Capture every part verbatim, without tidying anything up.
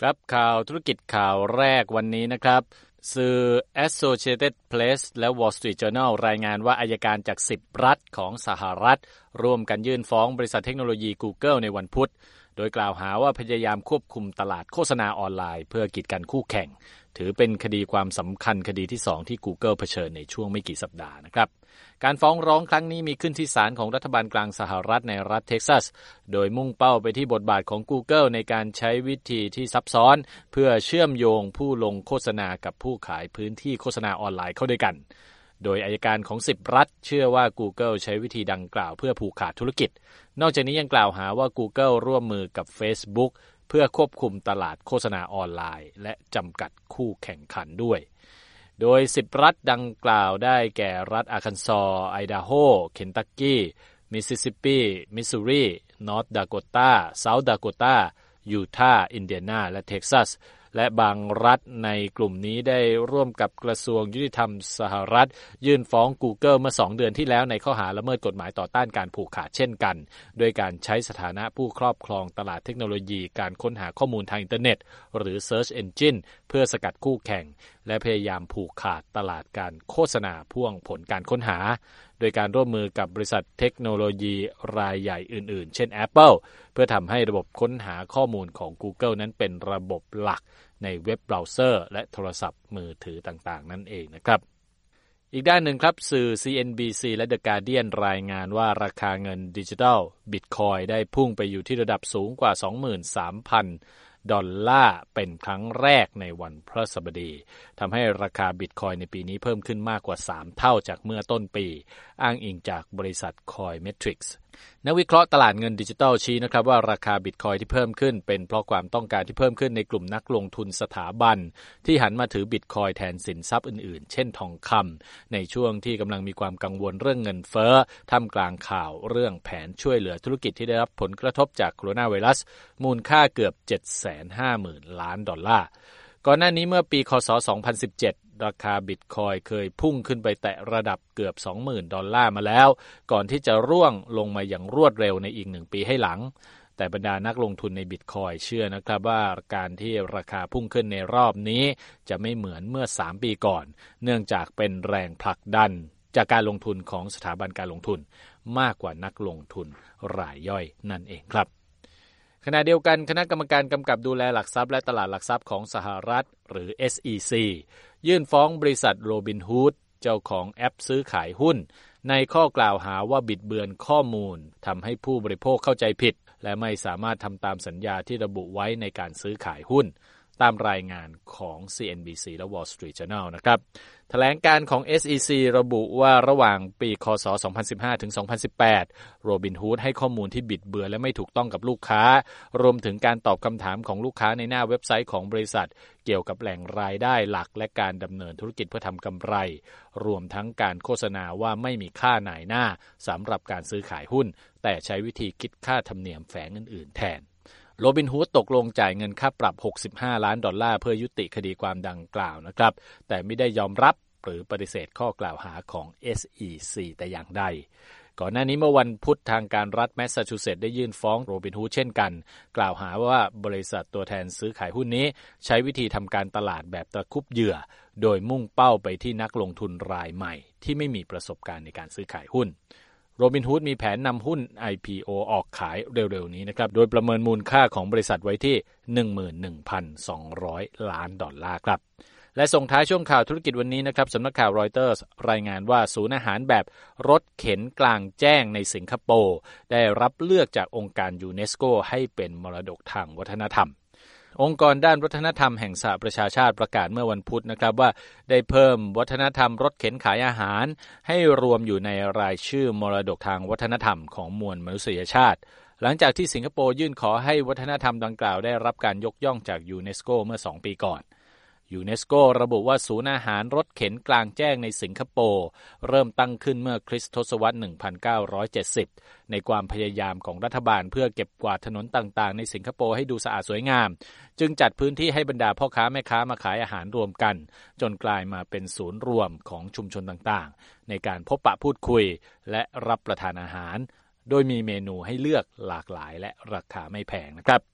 ครับข่าวธุรกิจข่าวแรกวันนี้นะครับสื่อ Associated Press และ Wall Street Journal รายงานว่าอัยการจากสิบรัฐของสหรัฐร่วมกันยื่นฟ้องบริษัทเทคโนโลยี Google ในวันพุธโดยกล่าวหาว่าพยายามควบคุมตลาดโฆษณาออนไลน์เพื่อกีดกันคู่แข่งถือเป็นคดีความสำคัญคดีที่สองที่ Google เผชิญในช่วงไม่กี่สัปดาห์นะครับการฟ้องร้องครั้งนี้มีขึ้นที่ศาลของรัฐบาลกลางสหรัฐในรัฐเท็กซัสโดยมุ่งเป้าไปที่บทบาทของ Google ในการใช้วิธีที่ซับซ้อนเพื่อเชื่อมโยงผู้ลงโฆษณากับผู้ขายพื้นที่โฆษณาออนไลน์เข้าด้วยกันโดยอัยการของสิบรัฐเชื่อว่า Google ใช้วิธีดังกล่าวเพื่อผูกขาดธุรกิจนอกจากนี้ยังกล่าวหาว่า Google ร่วมมือกับ Facebook เพื่อควบคุมตลาดโฆษณาออนไลน์และจำกัดคู่แข่งขันด้วยโดยสิบรัฐดังกล่าวได้แก่รัฐอาร์คันซอสไอดาโฮเคนตักกี้มิสซิสซิปปีมิสซูรีนอร์ทดาโกตาเซาท์ดาโกตายูทาห์อินเดียนาและเท็กซัสและบางรัฐในกลุ่มนี้ได้ร่วมกับกระทรวงยุติธรรมสหรัฐยื่นฟ้อง Google เมื่อสองเดือนที่แล้วในข้อหาละเมิดกฎหมายต่อต้านการผูกขาดเช่นกันโดยการใช้สถานะผู้ครอบครองตลาดเทคโนโลยีการค้นหาข้อมูลทางอินเทอร์เน็ตหรือ Search Engine เพื่อสกัดคู่แข่งและพยายามผูกขาดตลาดการโฆษณาพ่วงผลการค้นหาโดยการร่วมมือกับบริษัทเทคโนโลยีรายใหญ่อื่นๆเช่น Apple เพื่อทำให้ระบบค้นหาข้อมูลของ Google นั้นเป็นระบบหลักในเว็บเบราว์เซอร์และโทรศัพท์มือถือต่างๆนั่นเองนะครับอีกด้านหนึ่งครับสื่อ ซี เอ็น บี ซี และ The Guardian รายงานว่าราคาเงินดิจิทัล Bitcoin ได้พุ่งไปอยู่ที่ระดับสูงกว่า สองหมื่นสามพัน ดอลลาร์เป็นครั้งแรกในวันพฤหัสบดีทำให้ราคา Bitcoin ในปีนี้เพิ่มขึ้นมากกว่าสามเท่าจากเมื่อต้นปีอ้างอิงจากบริษัท Coinmetricsนักวิเคราะห์ตลาดเงินดิจิทัลชี้นะครับว่าราคา Bitcoin ที่เพิ่มขึ้นเป็นเพราะความต้องการที่เพิ่มขึ้นในกลุ่มนักลงทุนสถาบันที่หันมาถือ Bitcoin แทนสินทรัพย์อื่นๆเช่นทองคำในช่วงที่กำลังมีความกังวลเรื่องเงินเฟ้อท่ามกลางข่าวเรื่องแผนช่วยเหลือธุรกิจที่ได้รับผลกระทบจากโคโรนาไวรัสมูลค่าเกือบ เจ็ดแสนห้าหมื่น ล้านดอลลาร์ก่อนหน้านี้เมื่อปีคศสองพันสิบเจ็ดราคา Bitcoin เคยพุ่งขึ้นไปแตะระดับเกือบ สองหมื่น ดอลลาร์มาแล้วก่อนที่จะร่วงลงมาอย่างรวดเร็วในอีกหนึ่งปีให้หลังแต่บรรดานักลงทุนใน Bitcoin เชื่อนะครับว่าการที่ราคาพุ่งขึ้นในรอบนี้จะไม่เหมือนเมื่อสามปีก่อนเนื่องจากเป็นแรงผลักดันจากการลงทุนของสถาบันการลงทุนมากกว่านักลงทุนรายย่อยนั่นเองครับขณะเดียวกันคณะกรรมการกำกับดูแลหลักทรัพย์และตลาดหลักทรัพย์ของสหรัฐหรือ เอส อี ซี ยื่นฟ้องบริษัท Robinhood เจ้าของแอปซื้อขายหุ้นในข้อกล่าวหาว่าบิดเบือนข้อมูลทำให้ผู้บริโภคเข้าใจผิดและไม่สามารถทำตามสัญญาที่ระบุไว้ในการซื้อขายหุ้นตามรายงานของ ซี เอ็น บี ซี และ Wall Street Journal นะครับแถลงการของ เอส อี ซี ระบุว่าระหว่างปีคศสองพันสิบห้าถึงสองพันสิบแปด Robinhood ให้ข้อมูลที่บิดเบือนและไม่ถูกต้องกับลูกค้ารวมถึงการตอบคำถามของลูกค้าในหน้าเว็บไซต์ของบริษัทเกี่ยวกับแหล่งรายได้หลักและการดำเนินธุรกิจเพื่อทำกำไรรวมทั้งการโฆษณาว่าไม่มีค่าหน่ายหน้าสำหรับการซื้อขายหุ้นแต่ใช้วิธีคิดค่าธรรมเนียมแฝงอื่นๆแทนโรบินฮูดตกลงจ่ายเงินค่าปรับหกสิบห้าล้านดอลลาร์เพื่อยุติคดีความดังกล่าวนะครับแต่ไม่ได้ยอมรับหรือปฏิเสธข้อกล่าวหาของ เอส อี ซี แต่อย่างใดก่อนหน้านี้เมื่อวันพุธทางการรัฐแมสซาชูเซตส์ได้ยื่นฟ้องโรบินฮูดเช่นกันกล่าวหาว่าบริษัทตัวแทนซื้อขายหุ้นนี้ใช้วิธีทำการตลาดแบบตะคุบเหยื่อโดยมุ่งเป้าไปที่นักลงทุนรายใหม่ที่ไม่มีประสบการณ์ในการซื้อขายหุ้นโรบินฮูดมีแผนนำหุ้น ไอ พี โอ ออกขายเร็วๆนี้นะครับโดยประเมินมูลค่าของบริษัทไว้ที่ หนึ่งหมื่นหนึ่งพันสองร้อย ล้านดอลลาร์ครับและส่งท้ายช่วงข่าวธุรกิจวันนี้นะครับสำนักข่าวรอยเตอร์สรายงานว่าศูนย์อาหารแบบรถเข็นกลางแจ้งในสิงคโปร์ได้รับเลือกจากองค์การยูเนสโกให้เป็นมรดกทางวัฒนธรรมองค์กรด้านวัฒนธรรมแห่งสหประชาชาติประกาศเมื่อวันพุธนะครับว่าได้เพิ่มวัฒนธรรมรถเข็นขายอาหารให้รวมอยู่ในรายชื่อมรดกทางวัฒนธรรมของมวลมนุษยชาติหลังจากที่สิงคโปร์ยื่นขอให้วัฒนธรรมดังกล่าวได้รับการยกย่องจากยูเนสโกเมื่อสองปีก่อนยูเนสโกระบุว่าศูนย์อาหารรถเข็นกลางแจ้งในสิงคโปร์เริ่มตั้งขึ้นเมื่อคริสตศตวรรษหนึ่งพันเก้าร้อยเจ็ดสิบในความพยายามของรัฐบาลเพื่อเก็บกวาดถนนต่างๆในสิงคโปร์ให้ดูสะอาดสวยงามจึงจัดพื้นที่ให้บรรดาพ่อค้าแม่ค้ามาขายอาหารรวมกันจนกลายมาเป็นศูนย์รวมของชุมชนต่างๆในการพบปะพูดคุยและรับประทานอาหารโดยมีเมนูให้เลือกหลากหลายและราคาไม่แพงนะครับ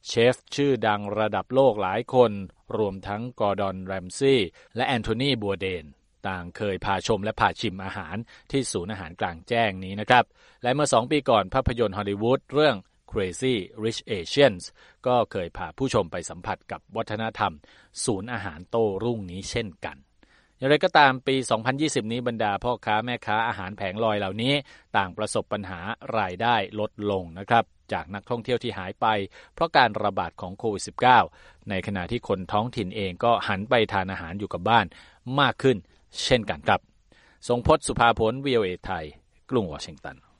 เชฟชื่อดังระดับโลกหลายคนรวมทั้งกอร์ดอน แรมซี่และแอนโทนี บัวเดนต่างเคยพาชมและพาชิมอาหารที่ศูนย์อาหารกลางแจ้งนี้นะครับและเมื่อสองปีก่อนภาพยนตร์ฮอลลีวูดเรื่อง Crazy Rich Asians ก็เคยพาผู้ชมไปสัมผัสกับวัฒนธรรมศูนย์อาหารโต้รุ่งนี้เช่นกันอย่างไรก็ตามปีสองพันยี่สิบนี้บรรดาพ่อค้าแม่ค้าอาหารแผงลอยเหล่านี้ต่างประสบปัญหารายได้ลดลงนะครับจากนักท่องเที่ยวที่หายไปเพราะการระบาดของโควิด สิบเก้า ในขณะที่คนท้องถิ่นเองก็หันไปทานอาหารอยู่กับบ้านมากขึ้นเช่นกันครับทรงพจน์ สุภาผล วี โอ เอ ไทยกรุงวอชิงตัน